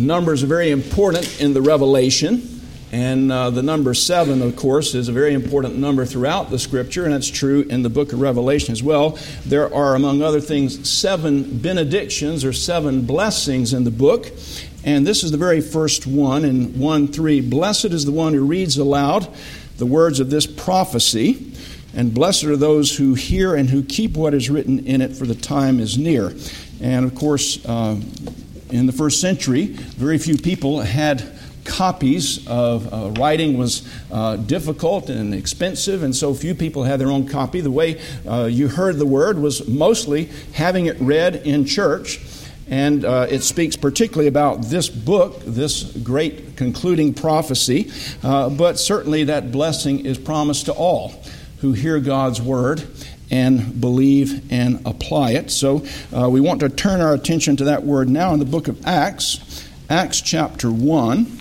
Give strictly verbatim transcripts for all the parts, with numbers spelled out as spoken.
Numbers are very important in the Revelation, and uh, the number seven, of course, is a very important number throughout the Scripture, and it's true in the book of Revelation as well. There are, among other things, seven benedictions or seven blessings in the book, and this is the very first one in one three. Blessed is the one who reads aloud the words of this prophecy, and blessed are those who hear and who keep what is written in it, for the time is near. And, of course, uh, in the first century, very few people had copies of uh, writing was uh, difficult and expensive, and so few people had their own copy. The way uh, you heard the word was mostly having it read in church, and uh, it speaks particularly about this book, this great concluding prophecy, uh, but certainly that blessing is promised to all who hear God's word and believe and apply it. So uh, we want to turn our attention to that word now in the book of Acts, Acts chapter one.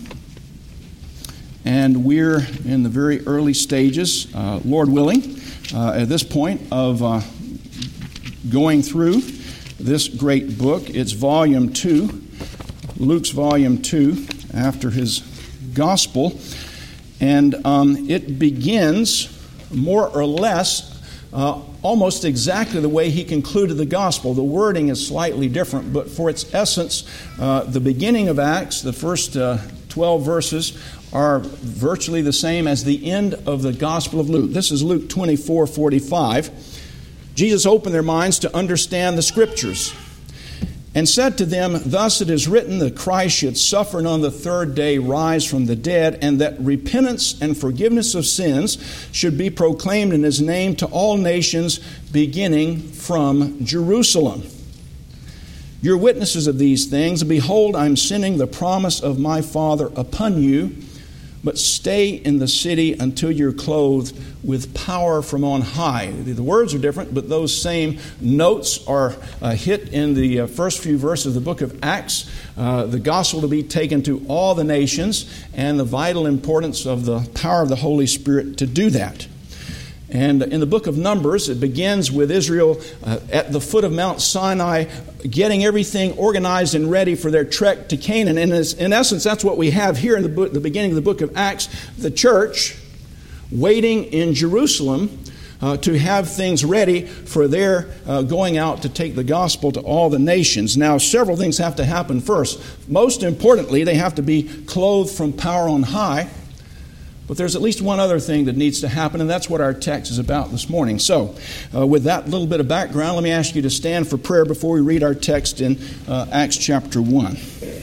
And we're in the very early stages, uh, Lord willing, uh, at this point of uh, going through this great book. It's volume two, Luke's volume two, after his gospel. And um, it begins more or less uh, almost exactly the way he concluded the gospel. The wording is slightly different, but for its essence, uh, the beginning of Acts, the first uh, twelve verses, are virtually the same as the end of the Gospel of Luke. This is Luke twenty-four forty-five. Jesus opened their minds to understand the Scriptures and said to them, "Thus it is written that Christ should suffer and on the third day rise from the dead, and that repentance and forgiveness of sins should be proclaimed in his name to all nations, beginning from Jerusalem. You're witnesses of these things. Behold, I'm sending the promise of my Father upon you, but stay in the city until you're clothed with power from on high." The words are different, but those same notes are uh, hit in the uh, first few verses of the book of Acts. Uh, the gospel to be taken to all the nations, and the vital importance of the power of the Holy Spirit to do that. And in the book of Numbers, it begins with Israel uh, at the foot of Mount Sinai, getting everything organized and ready for their trek to Canaan. And in essence, that's what we have here in the, book, the beginning of the book of Acts, the church waiting in Jerusalem uh, to have things ready for their uh, going out to take the gospel to all the nations. Now, several things have to happen first. Most importantly, they have to be clothed from power on high. But there's at least one other thing that needs to happen, and that's what our text is about this morning. So, uh, with that little bit of background, let me ask you to stand for prayer before we read our text in uh, Acts chapter one.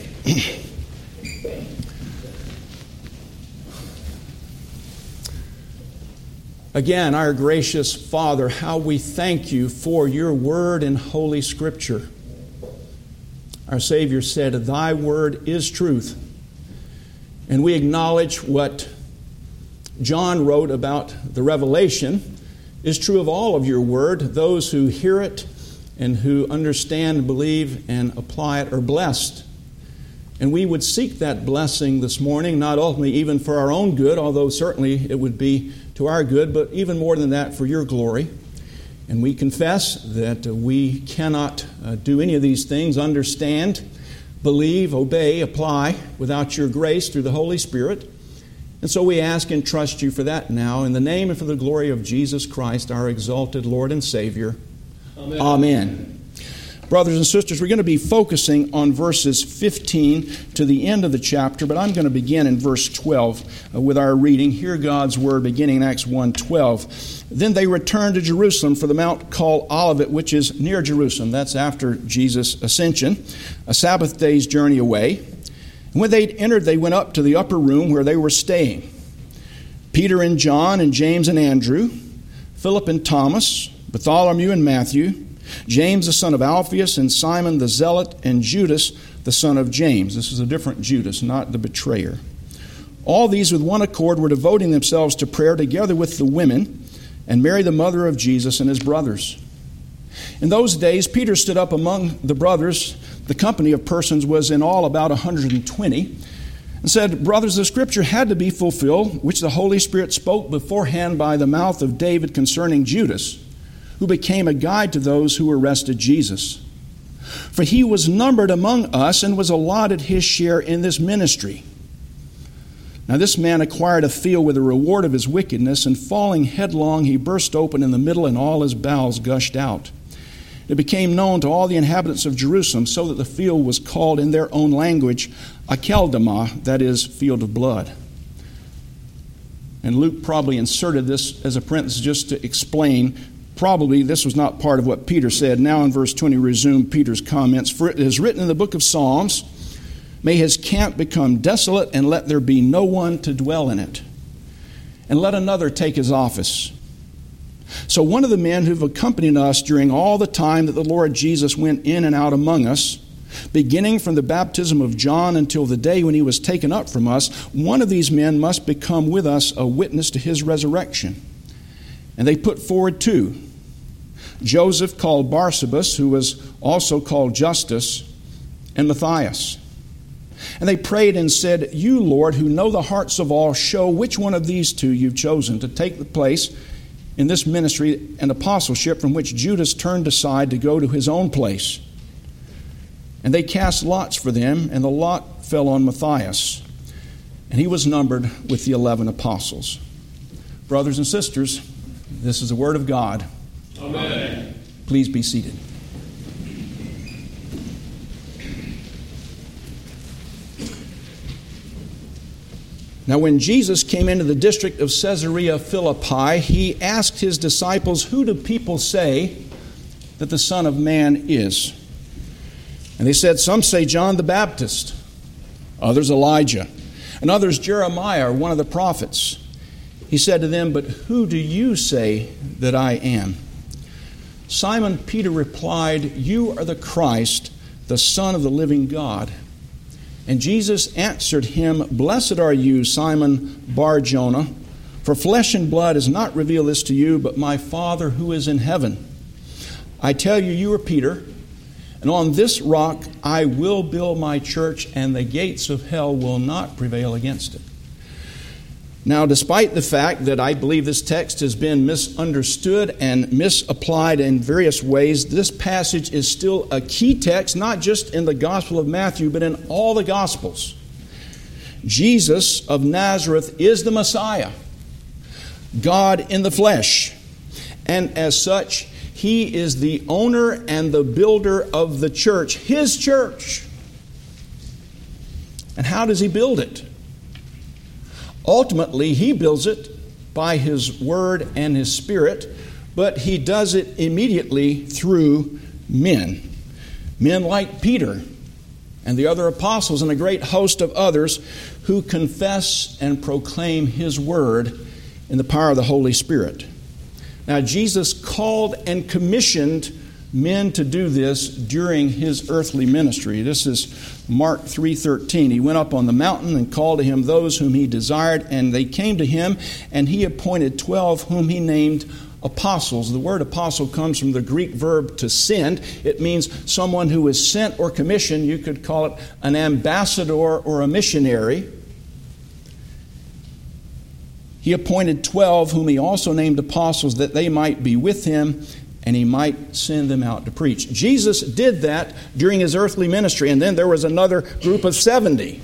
Again, our gracious Father, how we thank you for your word in Holy Scripture. Our Savior said, "Thy word is truth." And we acknowledge what John wrote about the revelation is true of all of your word. Those who hear it and who understand, believe, and apply it are blessed. And we would seek that blessing this morning, not ultimately even for our own good, although certainly it would be to our good, but even more than that, for your glory. And we confess that we cannot uh, do any of these things, understand, believe, obey, apply, without your grace through the Holy Spirit. And so we ask and trust you for that now, in the name and for the glory of Jesus Christ, our exalted Lord and Savior. Amen. Amen. Brothers and sisters, we're going to be focusing on verses fifteen to the end of the chapter, but I'm going to begin in verse twelve uh, with our reading. Hear God's word beginning in Acts one twelve. "Then they returned to Jerusalem for the mount called Olivet, which is near Jerusalem." That's after Jesus' ascension, a Sabbath day's journey away. And when they'd entered, they went up to the upper room where they were staying. Peter and John and James and Andrew, Philip and Thomas, Bartholomew and Matthew, James the son of Alphaeus and Simon the Zealot, and Judas the son of James. This is a different Judas, not the betrayer. All these with one accord were devoting themselves to prayer together with the women and Mary the mother of Jesus and his brothers. In those days, Peter stood up among the brothers. The company of persons was in all about one hundred twenty, and said, "Brothers, the scripture had to be fulfilled, which the Holy Spirit spoke beforehand by the mouth of David concerning Judas, who became a guide to those who arrested Jesus. For he was numbered among us and was allotted his share in this ministry. Now this man acquired a field with the reward of his wickedness, and falling headlong, he burst open in the middle, and all his bowels gushed out. It became known to all the inhabitants of Jerusalem, so that the field was called in their own language Akeldama, that is, field of blood. And Luke probably inserted this as a parenthesis just to explain. Probably this was not part of what Peter said. Now in verse twenty, resume Peter's comments. For it is written in the book of Psalms, may his camp become desolate, and let there be no one to dwell in it. And let another take his office. So one of the men who've accompanied us during all the time that the Lord Jesus went in and out among us, beginning from the baptism of John until the day when he was taken up from us, one of these men must become with us a witness to his resurrection. And they put forward two, Joseph called Barsabas, who was also called Justus, and Matthias. And they prayed and said, You, Lord, who know the hearts of all, show which one of these two you've chosen to take the place in this ministry and apostleship from which Judas turned aside to go to his own place. And they cast lots for them, and the lot fell on Matthias, and he was numbered with the eleven apostles. Brothers and sisters, this is the word of God. Amen. Please be seated. Now, when Jesus came into the district of Caesarea Philippi, he asked his disciples, Who do people say that the Son of Man is? And they said, Some say John the Baptist, others Elijah, and others Jeremiah or one of the prophets. He said to them, But who do you say that I am? Simon Peter replied, You are the Christ, the Son of the living God. And Jesus answered him, Blessed are you, Simon Bar-Jonah, for flesh and blood has not revealed this to you, but my Father who is in heaven. I tell you, you are Peter, and on this rock I will build my church, and the gates of hell will not prevail against it. Now, despite the fact that I believe this text has been misunderstood and misapplied in various ways, this passage is still a key text, not just in the Gospel of Matthew, but in all the Gospels. Jesus of Nazareth is the Messiah, God in the flesh, and as such, He is the owner and the builder of the church, His church. And how does He build it? Ultimately, He builds it by His Word and His Spirit, but He does it immediately through men. Men like Peter and the other apostles and a great host of others who confess and proclaim His Word in the power of the Holy Spirit. Now, Jesus called and commissioned men to do this during His earthly ministry. This is Mark three thirteen. He went up on the mountain and called to Him those whom He desired, and they came to Him, and He appointed twelve whom He named apostles. The word apostle comes from the Greek verb to send. It means someone who is sent or commissioned. You could call it an ambassador or a missionary. He appointed twelve whom He also named apostles, that they might be with Him and He might send them out to preach. Jesus did that during His earthly ministry, and then there was another group of seventy.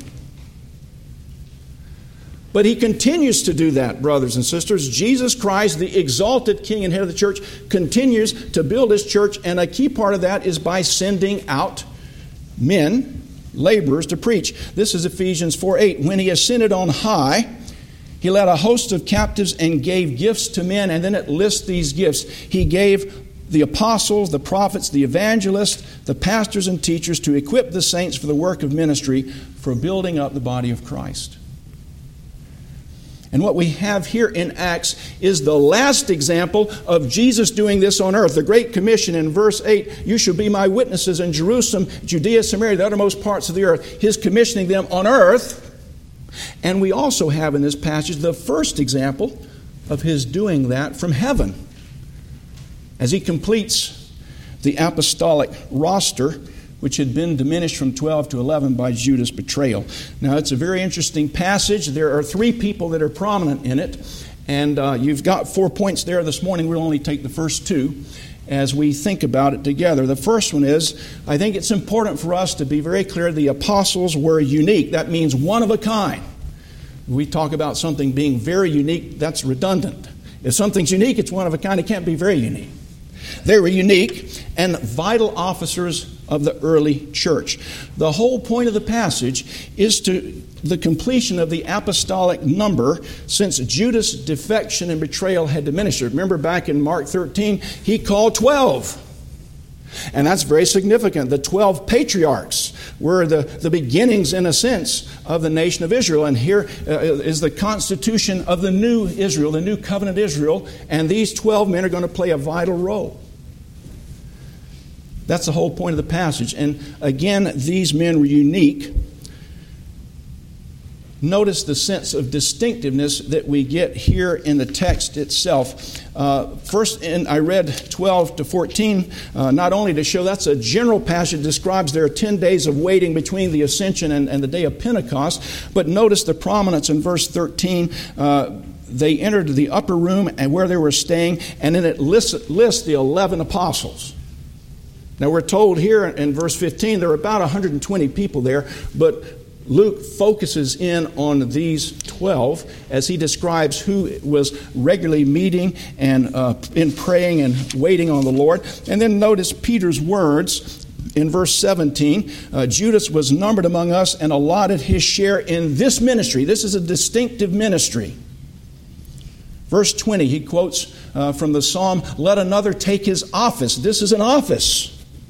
But He continues to do that, brothers and sisters. Jesus Christ, the exalted King and head of the church, continues to build His church, and a key part of that is by sending out men, laborers, to preach. This is Ephesians four eight. When He ascended on high, He led a host of captives and gave gifts to men, and then it lists these gifts. He gave the apostles, the prophets, the evangelists, the pastors and teachers to equip the saints for the work of ministry, for building up the body of Christ. And what we have here in Acts is the last example of Jesus doing this on earth. The Great Commission in verse eight, you shall be my witnesses in Jerusalem, Judea, Samaria, the uttermost parts of the earth. His commissioning them on earth. And we also have in this passage the first example of His doing that from heaven, as He completes the apostolic roster, which had been diminished from twelve to eleven by Judas' betrayal. Now, it's a very interesting passage. There are three people that are prominent in it, and uh, you've got four points there this morning. We'll only take the first two. as we think about it together. The first one is, I think it's important for us to be very clear the apostles were unique. That means one of a kind. We talk about something being very unique, that's redundant. If something's unique, it's one of a kind. It can't be very unique. They were unique and vital officers of the early church. The whole point of the passage is to the completion of the apostolic number since Judas' defection and betrayal had diminished. Remember back in Mark thirteen, he called twelve. And that's very significant. The twelve patriarchs were the, the beginnings, in a sense, of the nation of Israel. And here uh, is the constitution of the new Israel, the new covenant Israel. And these twelve men are going to play a vital role. That's the whole point of the passage. And again, these men were unique. Notice the sense of distinctiveness that we get here in the text itself. Uh, first, in, I read twelve to fourteen, uh, not only to show that's a general passage that describes there are ten days of waiting between the ascension and, and the day of Pentecost, but notice the prominence in verse thirteen. Uh, they entered the upper room and where they were staying, and then it lists, lists the eleven apostles. Now we're told here in verse fifteen there are about one hundred twenty people there, but Luke focuses in on these twelve as he describes who was regularly meeting and uh, in praying and waiting on the Lord. And then notice Peter's words in verse seventeen. Uh, Judas was numbered among us and allotted his share in this ministry. This is a distinctive ministry. Verse twenty, he quotes uh, from the psalm, "Let another take his office." This is an office.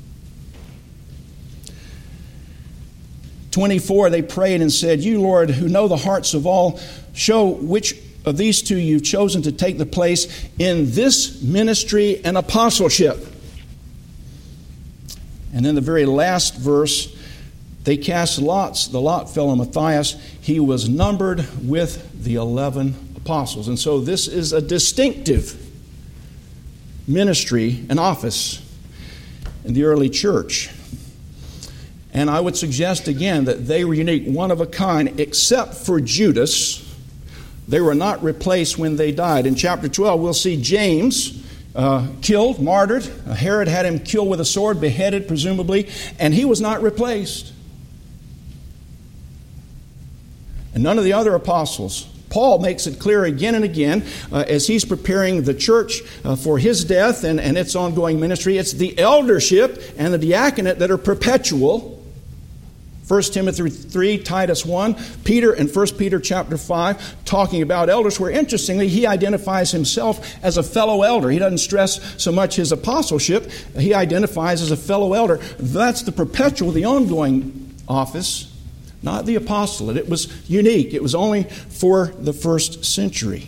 twenty-four, they prayed and said, "You, Lord, who know the hearts of all, show which of these two you've chosen to take the place in this ministry and apostleship." And then the very last verse, they cast lots. The lot fell on Matthias. He was numbered with the eleven apostles. And so this is a distinctive ministry and office in the early church. And I would suggest again that they were unique, one of a kind, except for Judas. They were not replaced when they died. In chapter twelve, we'll see James uh, killed, martyred. Herod had him killed with a sword, beheaded presumably, and he was not replaced. And none of the other apostles. Paul makes it clear again and again uh, as he's preparing the church uh, for his death and, and its ongoing ministry. It's the eldership and the diaconate that are perpetual. First Timothy three, Titus one, Peter in First Peter chapter five, talking about elders, where interestingly he identifies himself as a fellow elder. He doesn't stress so much his apostleship. He identifies as a fellow elder. That's the perpetual, the ongoing office, not the apostolate. It was unique. It was only for the first century.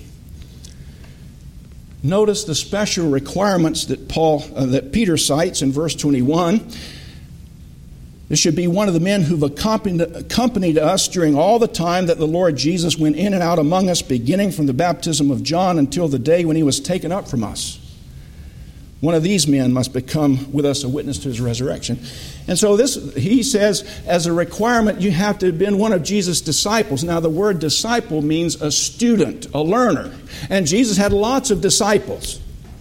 Notice the special requirements that Paul, uh, that Peter cites in verse twenty-one. This should be one of the men who've accompanied, accompanied us during all the time that the Lord Jesus went in and out among us, beginning from the baptism of John until the day when he was taken up from us. One of these men must become with us a witness to his resurrection. And so this, he says, as a requirement, you have to have been one of Jesus' disciples. Now, the word disciple means a student, a learner. And Jesus had lots of disciples.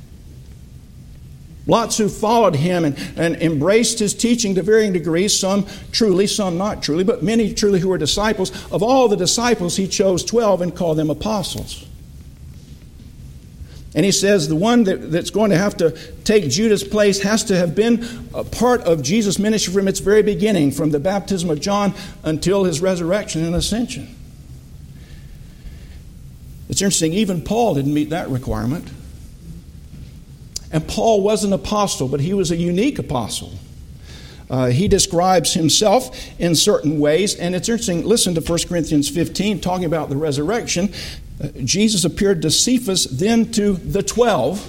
Lots who followed him and, and embraced his teaching to varying degrees, some truly, some not truly, but many truly who were disciples. Of all the disciples, he chose twelve and called them apostles. And he says the one that, that's going to have to take Judas' place has to have been a part of Jesus' ministry from its very beginning, from the baptism of John until his resurrection and ascension. It's interesting, even Paul didn't meet that requirement. And Paul was an apostle, but he was a unique apostle. Uh, he describes himself in certain ways, and it's interesting, listen to First Corinthians fifteen, talking about the resurrection. Uh, Jesus appeared to Cephas, then to the twelve.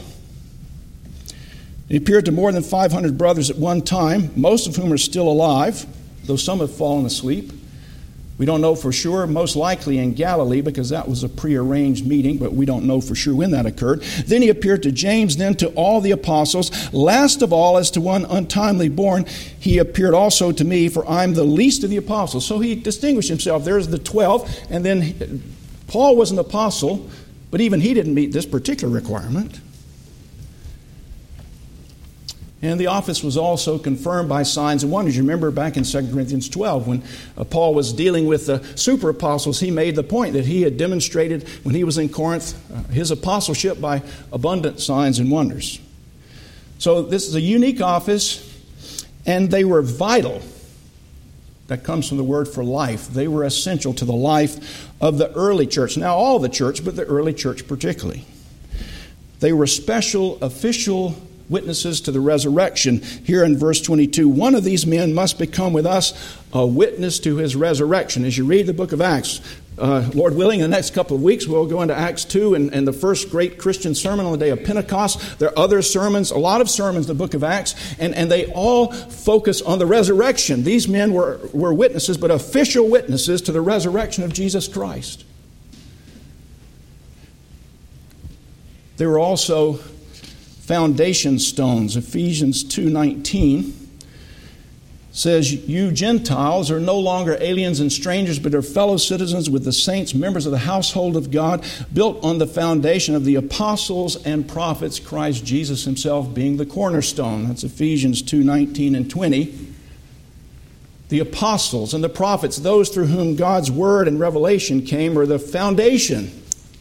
He appeared to more than five hundred brothers at one time, most of whom are still alive, though some have fallen asleep. We don't know for sure, most likely in Galilee, because that was a prearranged meeting, but we don't know for sure when that occurred. Then he appeared to James, then to all the apostles. Last of all, as to one untimely born, he appeared also to me, for I'm the least of the apostles. So he distinguished himself. There's the twelve, and then Paul was an apostle, but even he didn't meet this particular requirement. And the office was also confirmed by signs and wonders. You remember back in Second Corinthians twelve when uh, Paul was dealing with the super apostles, he made the point that he had demonstrated when he was in Corinth uh, his apostleship by abundant signs and wonders. So this is a unique office, and they were vital. That comes from the word for life. They were essential to the life of the early church. Now, all the church, but the early church particularly. They were special official witnesses to the resurrection. Here in verse twenty-two, one of these men must become with us a witness to his resurrection. As you read the book of Acts, uh, Lord willing, in the next couple of weeks, we'll go into Acts two and, and the first great Christian sermon on the day of Pentecost. There are other sermons, a lot of sermons in the book of Acts, and, and they all focus on the resurrection. These men were, were witnesses, but official witnesses to the resurrection of Jesus Christ. They were also foundation stones. Ephesians two nineteen says, "You Gentiles are no longer aliens and strangers, but are fellow citizens with the saints, members of the household of God, built on the foundation of the apostles and prophets, Christ Jesus himself being the cornerstone." That's Ephesians two nineteen and twenty. The apostles and the prophets, those through whom God's word and revelation came, are the foundation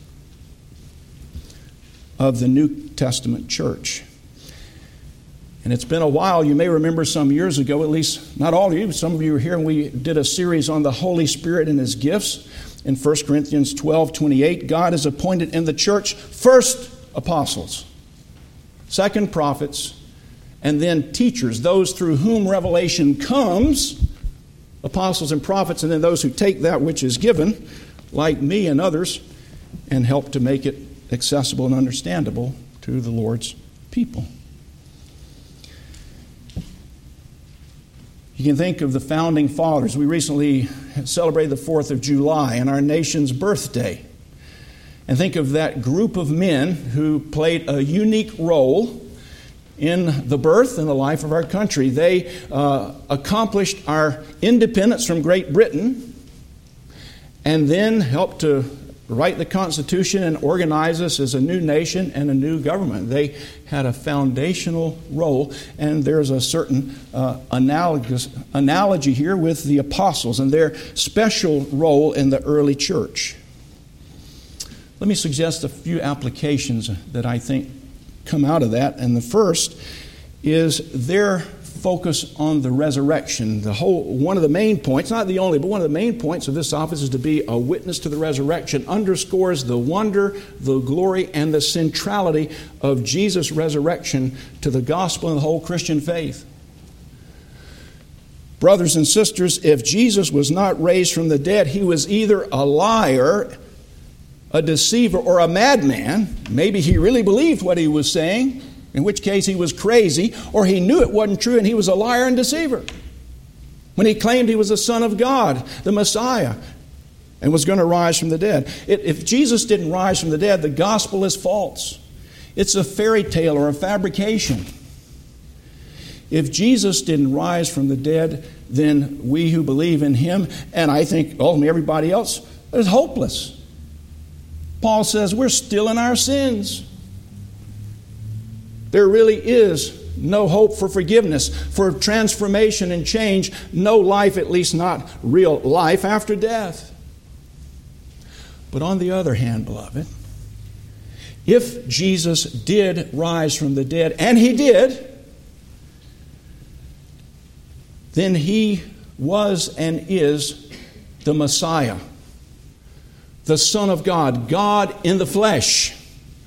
of the New Testament church. And it's been a while. You may remember some years ago, at least not all of you, some of you were here, and we did a series on the Holy Spirit and his gifts. In First Corinthians twelve twenty-eight, God has appointed in the church first apostles, second prophets, and then teachers, those through whom revelation comes, apostles and prophets, and then those who take that which is given, like me and others, and help to make it accessible and understandable to the Lord's people. You can think of the founding fathers. We recently celebrated the fourth of July and our nation's birthday. And think of that group of men who played a unique role in the birth and the life of our country. They uh, accomplished our independence from Great Britain and then helped to write the Constitution and organize us as a new nation and a new government. They had a foundational role, and there's a certain uh, analogous analogy here with the apostles and their special role in the early church. Let me suggest a few applications that I think come out of that, and the first is their focus on the resurrection. The whole one of the main points, not the only, but one of the main points of this office is to be a witness to the resurrection, underscores the wonder, the glory, and the centrality of Jesus' resurrection to the gospel and the whole Christian faith. Brothers and sisters, if Jesus was not raised from the dead, he was either a liar, a deceiver, or a madman. Maybe he really believed what he was saying, in which case he was crazy, or he knew it wasn't true and he was a liar and deceiver when he claimed he was the Son of God, the Messiah, and was going to rise from the dead. If Jesus didn't rise from the dead, the gospel is false. It's a fairy tale or a fabrication. If Jesus didn't rise from the dead, then we who believe in him, and I think ultimately everybody else, is hopeless. Paul says we're still in our sins. There really is no hope for forgiveness, for transformation and change, no life, at least not real life, after death. But on the other hand, beloved, if Jesus did rise from the dead, and he did, then he was and is the Messiah, the Son of God, God in the flesh.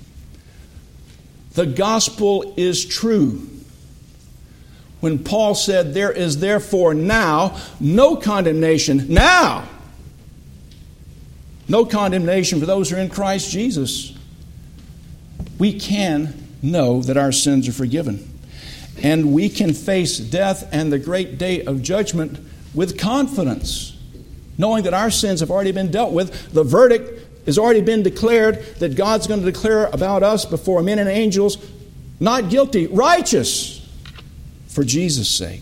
The gospel is true. When Paul said, "There is therefore now no condemnation," now, no condemnation for those who are in Christ Jesus, we can know that our sins are forgiven. And we can face death and the great day of judgment with confidence, knowing that our sins have already been dealt with. The verdict has already been declared, that God's going to declare about us before men and angels, not guilty, righteous, for Jesus' sake.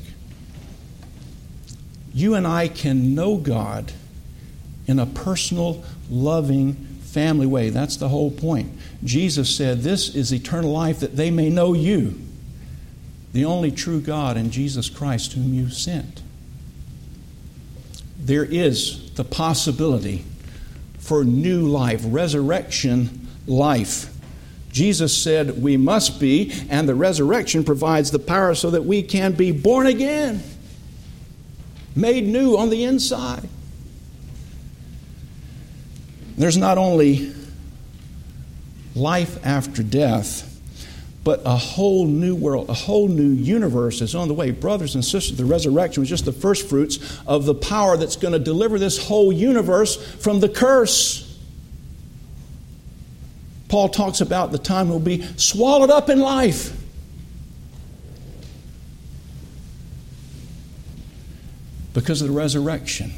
You and I can know God in a personal, loving, family way. That's the whole point. Jesus said, "This is eternal life, that they may know you, the only true God and Jesus Christ whom you sent. There is the possibility for new life, resurrection life. Jesus said we must be, and the resurrection provides the power so that we can be born again, made new on the inside. There's not only life after death, but a whole new world, a whole new universe is on the way. Brothers and sisters, the resurrection was just the first fruits of the power that's going to deliver this whole universe from the curse. Paul talks about the time we'll be swallowed up in life. Because of the resurrection.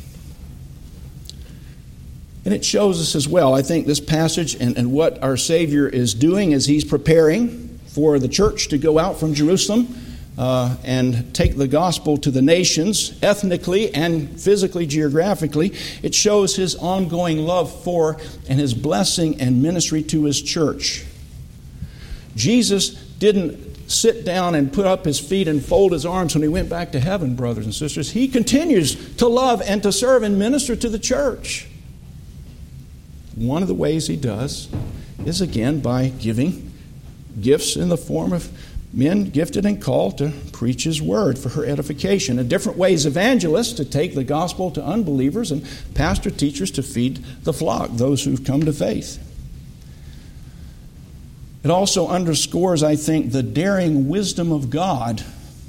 And it shows us as well, I think, this passage and, and what our Savior is doing as He's preparing for the church to go out from Jerusalem uh, and take the gospel to the nations, ethnically and physically, geographically. It shows His ongoing love for and His blessing and ministry to His church. Jesus didn't sit down and put up His feet and fold His arms when He went back to heaven, brothers and sisters. He continues to love and to serve and minister to the church. One of the ways He does is, again, by giving gifts in the form of men gifted and called to preach His word for her edification. In different ways, evangelists to take the gospel to unbelievers, and pastor teachers to feed the flock, those who've come to faith. It also underscores, I think, the daring wisdom of God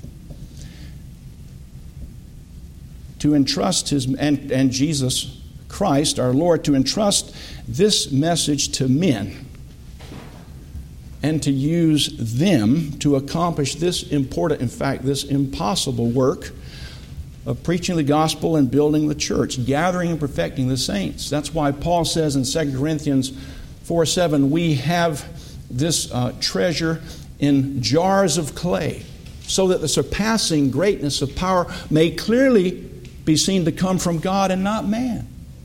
to entrust His, and, and Jesus Christ, our Lord, to entrust this message to men and to use them to accomplish this important, in fact, this impossible work of preaching the gospel and building the church, gathering and perfecting the saints. That's why Paul says in Second Corinthians four seven, we have this uh, treasure in jars of clay, so that the surpassing greatness of power may clearly be seen to come from God and not man.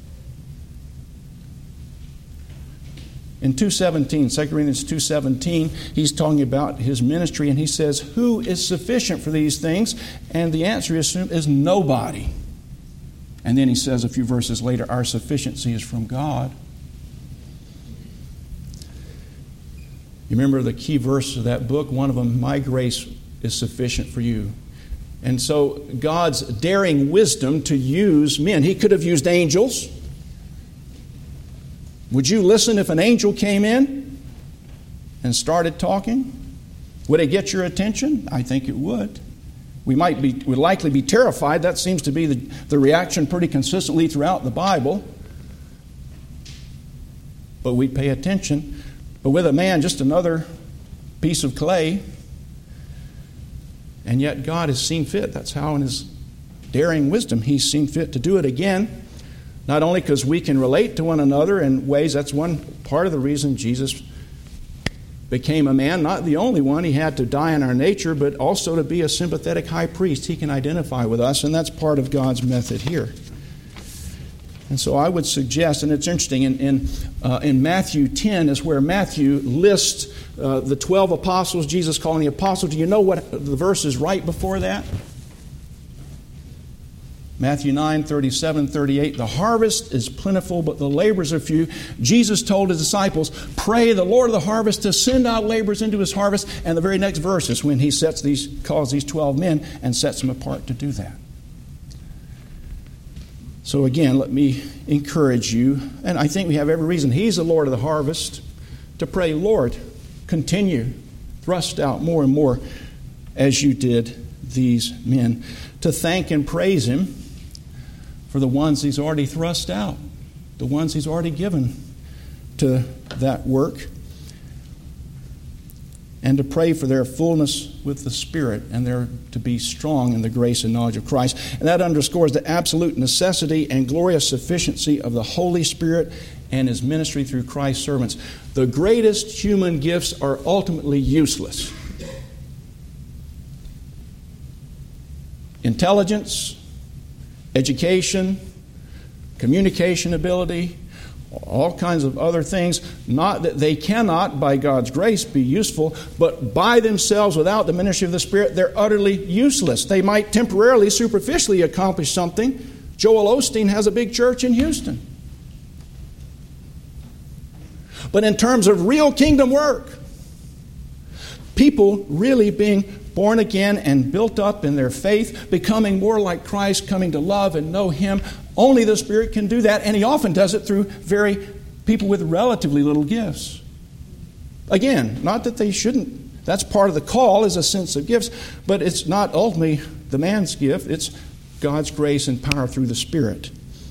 In two seventeen, Second Corinthians two seventeen, he's talking about his ministry, and he says, who is sufficient for these things? And the answer is, is nobody. And then he says a few verses later, our sufficiency is from God. You remember the key verse of that book? One of them, my grace is sufficient for you. And so God's daring wisdom to use men. He could have used angels. Would you listen if an angel came in and started talking? Would it get your attention? I think it would. We might be, would likely be terrified. That seems to be the, the reaction pretty consistently throughout the Bible. But we'd pay attention. But with a man, just another piece of clay. And yet God has seen fit. That's how in His daring wisdom He's seen fit to do it again. Not only because we can relate to one another in ways, that's one part of the reason Jesus became a man, not the only one. He had to die in our nature, but also to be a sympathetic high priest. He can identify with us, and that's part of God's method here. And so I would suggest, and it's interesting, in, in, uh, in Matthew ten is where Matthew lists uh, the twelve apostles, Jesus calling the apostles. Do you know what the verse is right before that? Matthew nine, thirty-seven, thirty-eight, the harvest is plentiful, but the laborers are few. Jesus told His disciples, pray the Lord of the harvest to send out laborers into His harvest. And the very next verse is when He sets these, calls these twelve men and sets them apart to do that. So again, let me encourage you, and I think we have every reason. He's the Lord of the harvest, to pray, Lord, continue, thrust out more and more as you did these men. To thank and praise Him for the ones He's already thrust out, the ones He's already given to that work, and to pray for their fullness with the Spirit and their to be strong in the grace and knowledge of Christ. And that underscores the absolute necessity and glorious sufficiency of the Holy Spirit and His ministry through Christ's servants. The greatest human gifts are ultimately useless. Intelligence, education, communication ability, all kinds of other things. Not that they cannot, by God's grace, be useful, but by themselves, without the ministry of the Spirit, they're utterly useless. They might temporarily, superficially accomplish something. Joel Osteen has a big church in Houston. But in terms of real kingdom work, people really being born again and built up in their faith, becoming more like Christ, coming to love and know Him, only the Spirit can do that, and He often does it through very people with relatively little gifts. Again, not that they shouldn't. That's part of the call, is a sense of gifts, but it's not ultimately the man's gift. It's God's grace and power through the Spirit.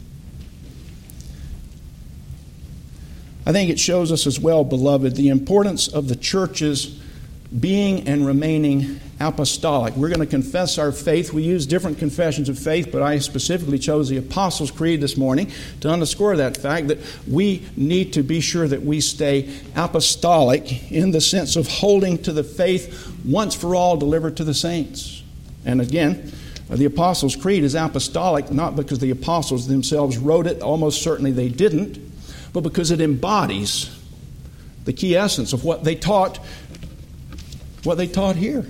I think it shows us as well, beloved, the importance of the church's being and remaining apostolic. We're going to confess our faith. We use different confessions of faith, but I specifically chose the Apostles' Creed this morning to underscore that fact that we need to be sure that we stay apostolic in the sense of holding to the faith once for all delivered to the saints. And again, the Apostles' Creed is apostolic not because the apostles themselves wrote it, almost certainly they didn't, but because it embodies the key essence of what they taught, what they taught here.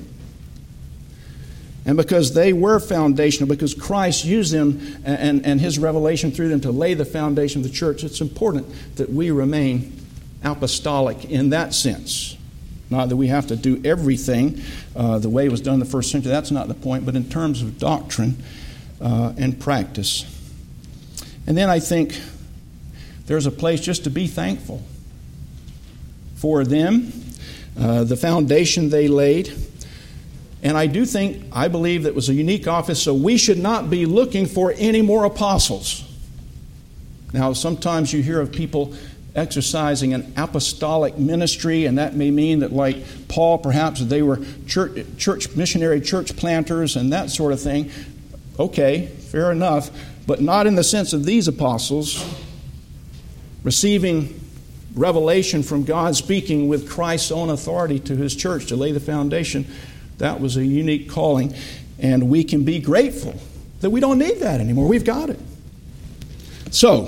And because they were foundational, because Christ used them and, and, and His revelation through them to lay the foundation of the church, it's important that we remain apostolic in that sense. Not that we have to do everything uh, the way it was done in the first century. That's not the point. But in terms of doctrine uh, and practice. And then I think there's a place just to be thankful for them, uh, the foundation they laid. And I do think, I believe that it was a unique office, so we should not be looking for any more apostles. Now, sometimes you hear of people exercising an apostolic ministry, and that may mean that, like Paul, perhaps they were church, church missionary church planters and that sort of thing. Okay, fair enough, but not in the sense of these apostles receiving revelation from God, speaking with Christ's own authority to His church to lay the foundation. That was a unique calling, and we can be grateful that we don't need that anymore. We've got it. So,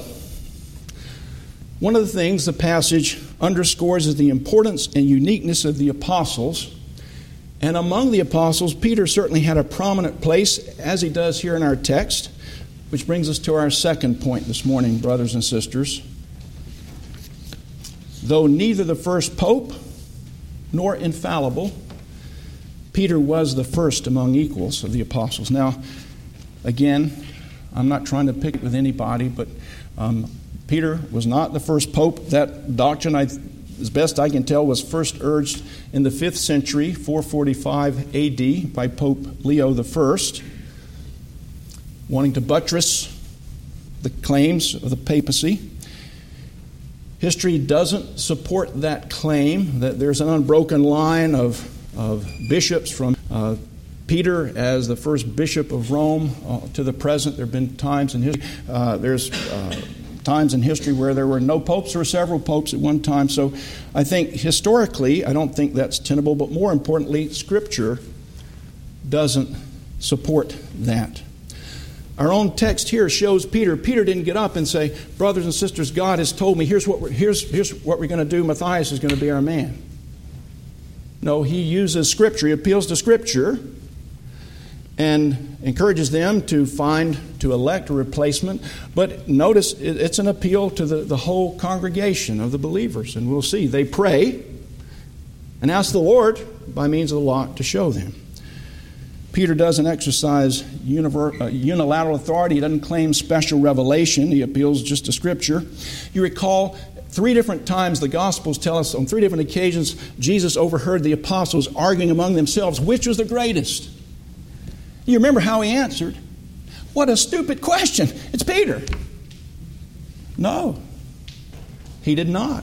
one of the things the passage underscores is the importance and uniqueness of the apostles. And among the apostles, Peter certainly had a prominent place, as he does here in our text, which brings us to our second point this morning, brothers and sisters. Though neither the first pope nor infallible, Peter was the first among equals of the apostles. Now, again, I'm not trying to pick it with anybody, but um, Peter was not the first pope. That doctrine, I, as best I can tell, was first urged in the fifth century, four forty-five A D, by Pope Leo the First, wanting to buttress the claims of the papacy. History doesn't support that claim, that there's an unbroken line of, of bishops from uh, Peter as the first bishop of Rome uh, to the present. There have been times in history, uh, there's uh, times in history where there were no popes or several popes at one time. So I think historically, I don't think that's tenable, but more importantly, Scripture doesn't support that. Our own text here shows Peter. Peter didn't get up and say, brothers and sisters, God has told me, here's what we're, here's, here's what we're going to do. Matthias is going to be our man. No, he uses Scripture. He appeals to Scripture and encourages them to find, to elect a replacement. But notice, it's an appeal to the, the whole congregation of the believers. And we'll see. They pray and ask the Lord by means of the law to show them. Peter doesn't exercise unilateral authority. He doesn't claim special revelation. He appeals just to Scripture. You recall three different times the Gospels tell us on three different occasions Jesus overheard the apostles arguing among themselves which was the greatest. You remember how he answered? What a stupid question. It's Peter. No, he did not.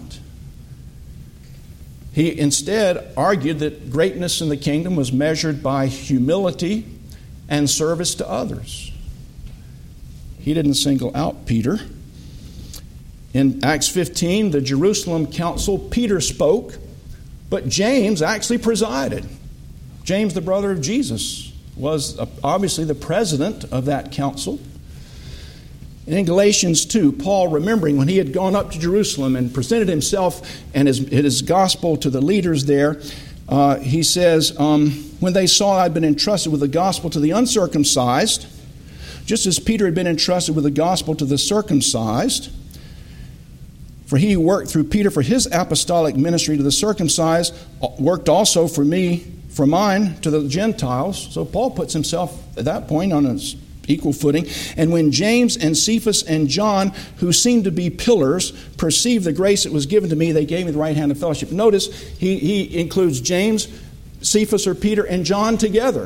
He instead argued that greatness in the kingdom was measured by humility and service to others. He didn't single out Peter. In Acts fifteen, the Jerusalem council, Peter spoke, but James actually presided. James, the brother of Jesus, was obviously the president of that council. And in Galatians two, Paul, remembering when he had gone up to Jerusalem and presented himself and his, his gospel to the leaders there, uh, he says, um, when they saw I'd been entrusted with the gospel to the uncircumcised, just as Peter had been entrusted with the gospel to the circumcised, for he who worked through Peter for his apostolic ministry to the circumcised worked also for me, for mine, to the Gentiles. So Paul puts himself at that point on an equal footing. And when James and Cephas and John, who seemed to be pillars, perceived the grace that was given to me, they gave me the right hand of fellowship. Notice he, he includes James, Cephas or Peter, and John together.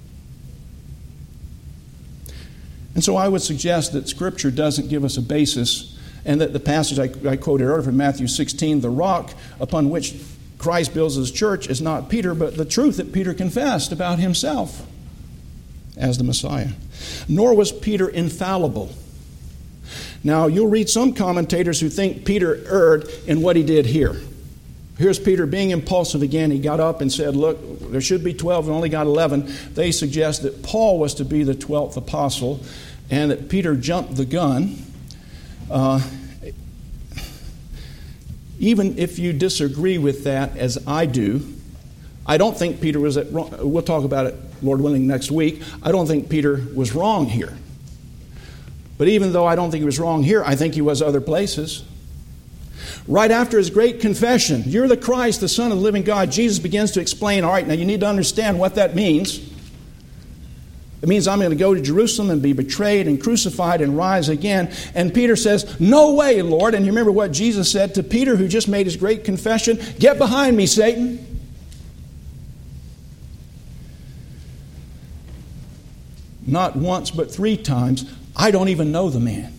And so I would suggest that Scripture doesn't give us a basis, and that the passage I, I quoted earlier from Matthew sixteen, the rock upon which Christ builds his church is not Peter, but the truth that Peter confessed about himself as the Messiah. Nor was Peter infallible. Now, you'll read some commentators who think Peter erred in what he did here. Here's Peter being impulsive again. He got up and said, look, there should be twelve and only got eleven. They suggest that Paul was to be the twelfth apostle and that Peter jumped the gun. Uh, even if you disagree with that, as I do, I don't think Peter was at wrong. We'll talk about it, Lord willing, next week. I don't think Peter was wrong here. But even though I don't think he was wrong here, I think he was other places. Right after his great confession, you're the Christ, the Son of the living God, Jesus begins to explain, all right, now you need to understand what that means. It means I'm going to go to Jerusalem and be betrayed and crucified and rise again. And Peter says, no way, Lord. And you remember what Jesus said to Peter, who just made his great confession? Get behind me, Satan. Not once, but three times. I don't even know the man.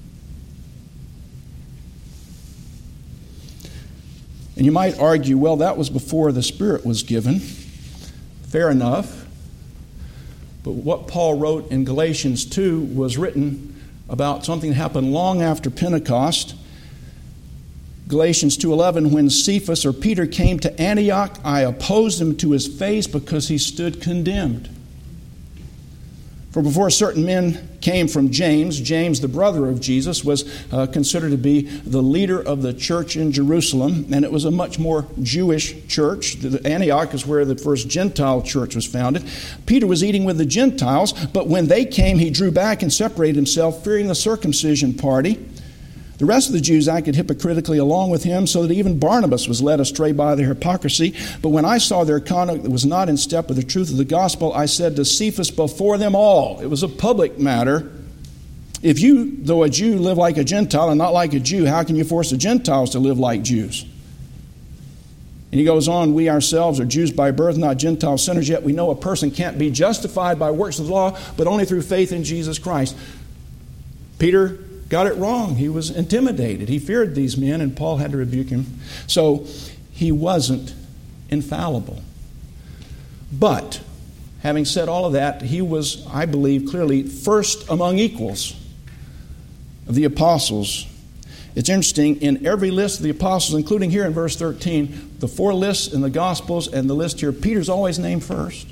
And you might argue, well, that was before the Spirit was given. Fair enough. But what Paul wrote in Galatians two was written about something that happened long after Pentecost. Galatians two eleven, when Cephas or Peter came to Antioch, I opposed him to his face because he stood condemned. For before certain men came from James, James, the brother of Jesus, was uh, considered to be the leader of the church in Jerusalem, and it was a much more Jewish church. The Antioch is where the first Gentile church was founded. Peter was eating with the Gentiles, but when they came, he drew back and separated himself, fearing the circumcision party. The rest of the Jews acted hypocritically along with him, so that even Barnabas was led astray by their hypocrisy. But when I saw their conduct that was not in step with the truth of the gospel, I said to Cephas before them all, it was a public matter, if you, though a Jew, live like a Gentile and not like a Jew, how can you force the Gentiles to live like Jews? And he goes on, we ourselves are Jews by birth, not Gentile sinners, yet we know a person can't be justified by works of the law, but only through faith in Jesus Christ. Peter got it wrong. He was intimidated. He feared these men, and Paul had to rebuke him. So he wasn't infallible. But, having said all of that, he was, I believe, clearly first among equals of the apostles. It's interesting, in every list of the apostles, including here in verse thirteen, the four lists in the Gospels and the list here, Peter's always named first.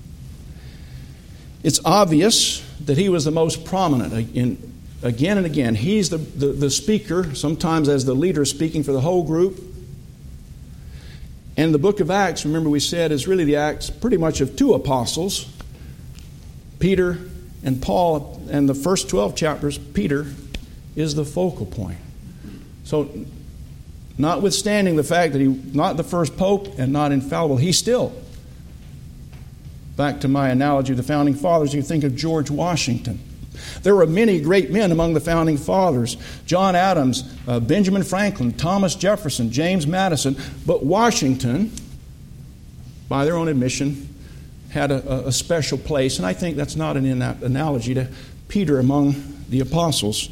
It's obvious that he was the most prominent in Again and again, he's the, the, the speaker, sometimes as the leader speaking for the whole group. And the book of Acts, remember we said, is really the Acts pretty much of two apostles, Peter and Paul. And the first twelve chapters, Peter is the focal point. So, notwithstanding the fact that he's not the first pope and not infallible, he's still, back to my analogy of the founding fathers, you think of George Washington. There were many great men among the founding fathers. John Adams, uh, Benjamin Franklin, Thomas Jefferson, James Madison. But Washington, by their own admission, had a, a special place. And I think that's not an analogy to Peter among the apostles.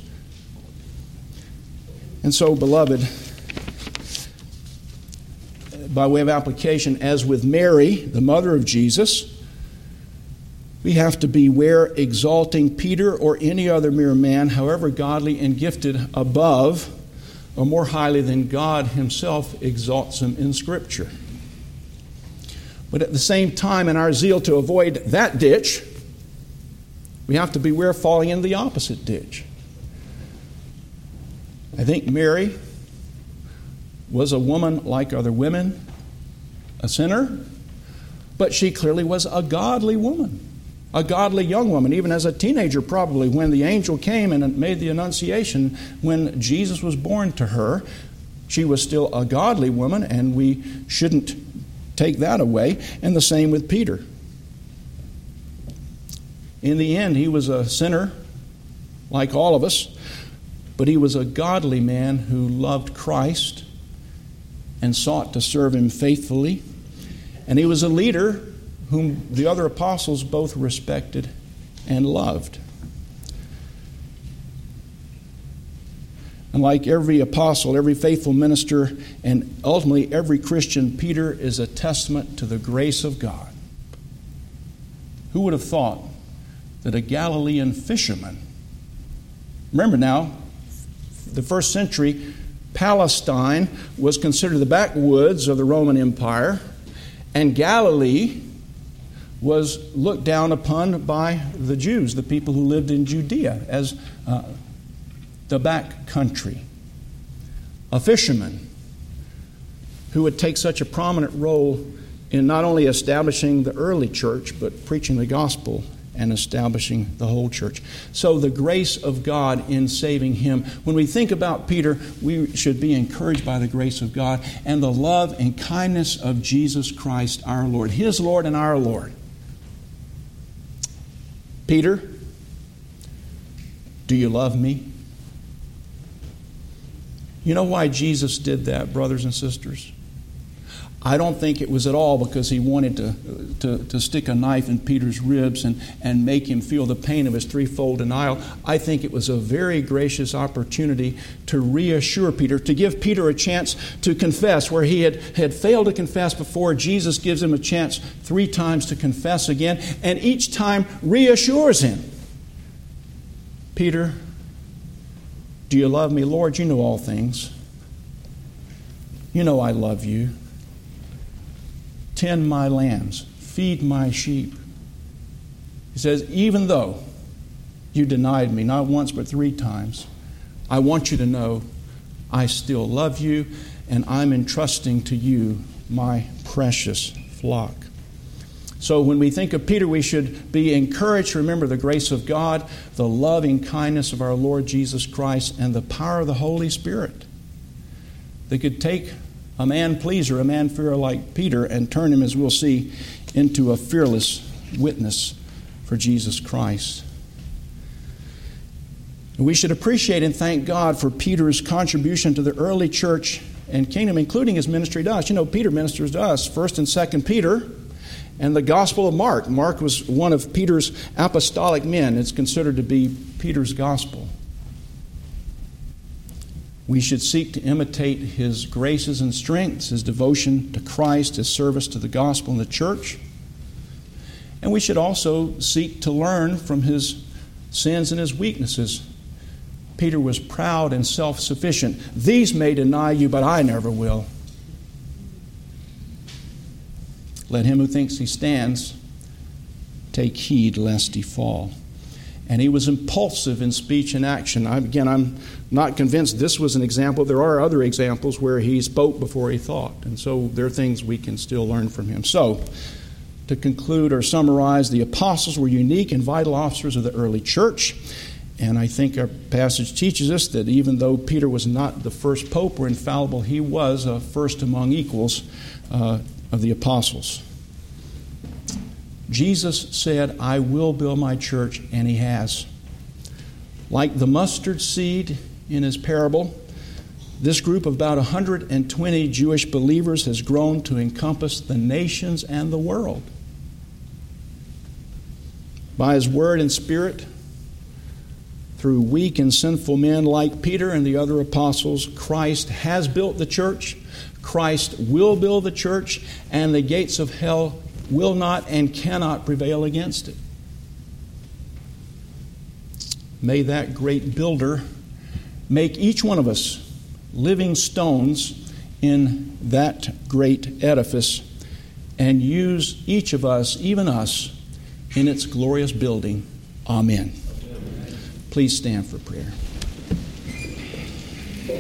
And so, beloved, by way of application, as with Mary, the mother of Jesus, we have to beware exalting Peter or any other mere man, however godly and gifted, above or more highly than God himself exalts him in Scripture. But at the same time, in our zeal to avoid that ditch, we have to beware falling into the opposite ditch. I think Mary was a woman like other women, a sinner, but she clearly was a godly woman, a godly young woman, even as a teenager probably, when the angel came and made the annunciation when Jesus was born to her. She was still a godly woman, and we shouldn't take that away. And the same with Peter. In the end, he was a sinner like all of us, but he was a godly man who loved Christ and sought to serve him faithfully. And he was a leader whom the other apostles both respected and loved. And like every apostle, every faithful minister, and ultimately every Christian, Peter is a testament to the grace of God. Who would have thought that a Galilean fisherman, remember now, the first century, Palestine was considered the backwoods of the Roman Empire, and Galilee was looked down upon by the Jews, the people who lived in Judea, as uh, the back country. A fisherman who would take such a prominent role in not only establishing the early church, but preaching the gospel and establishing the whole church. So the grace of God in saving him. When we think about Peter, we should be encouraged by the grace of God and the love and kindness of Jesus Christ our Lord, his Lord and our Lord. Peter, do you love me? You know why Jesus did that, brothers and sisters? I don't think it was at all because he wanted to, to, to stick a knife in Peter's ribs and, and make him feel the pain of his threefold denial. I think it was a very gracious opportunity to reassure Peter, to give Peter a chance to confess where he had, had failed to confess before. Jesus gives him a chance three times to confess again, and each time reassures him. Peter, do you love me? Lord, you know all things. You know I love you. Tend my lambs, feed my sheep. He says, even though you denied me not once but three times, I want you to know I still love you, and I'm entrusting to you my precious flock. So when we think of Peter, we should be encouraged to remember the grace of God, the loving kindness of our Lord Jesus Christ, and the power of the Holy Spirit that could take a man-pleaser, a man-fearer like Peter, and turn him, as we'll see, into a fearless witness for Jesus Christ. We should appreciate and thank God for Peter's contribution to the early church and kingdom, including his ministry to us. You know, Peter ministers to us, First and Second Peter, and the Gospel of Mark. Mark was one of Peter's apostolic men. It's considered to be Peter's gospel. We should seek to imitate his graces and strengths, his devotion to Christ, his service to the gospel and the church. And we should also seek to learn from his sins and his weaknesses. Peter was proud and self-sufficient. These may deny you, but I never will. Let him who thinks he stands take heed lest he fall. And he was impulsive in speech and action. I, again, I'm not convinced this was an example. There are other examples where he spoke before he thought. And so there are things we can still learn from him. So, to conclude or summarize, the apostles were unique and vital officers of the early church. And I think our passage teaches us that even though Peter was not the first pope or infallible, he was a first among equals uh, of the apostles. Jesus said, I will build my church, and he has. Like the mustard seed in his parable, this group of about one hundred twenty Jewish believers has grown to encompass the nations and the world. By his word and spirit, through weak and sinful men like Peter and the other apostles, Christ has built the church, Christ will build the church, and the gates of hell will not and cannot prevail against it. May that great builder make each one of us living stones in that great edifice and use each of us, even us, in its glorious building. Amen. Please stand for prayer.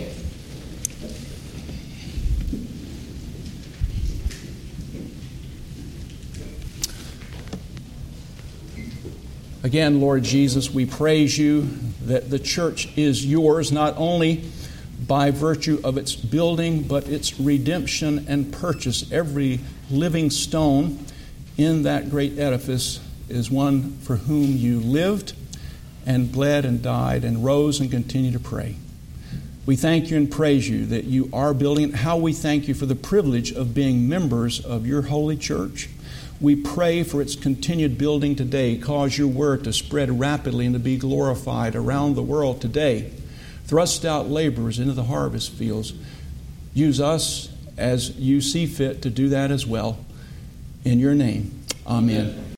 Again, Lord Jesus, we praise you that the church is yours, not only by virtue of its building, but its redemption and purchase. Every living stone in that great edifice is one for whom you lived and bled and died and rose and continue to pray. We thank you and praise you that you are building it. How we thank you for the privilege of being members of your holy church. We pray for its continued building today. Cause your word to spread rapidly and to be glorified around the world today. Thrust out laborers into the harvest fields. Use us as you see fit to do that as well. In your name, amen. Amen.